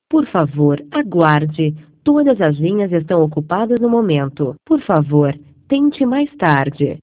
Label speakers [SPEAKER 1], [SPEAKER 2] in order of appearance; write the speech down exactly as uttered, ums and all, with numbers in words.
[SPEAKER 1] Por favor, aguarde. Todas as linhas estão ocupadas no momento. Por favor, tente mais tarde.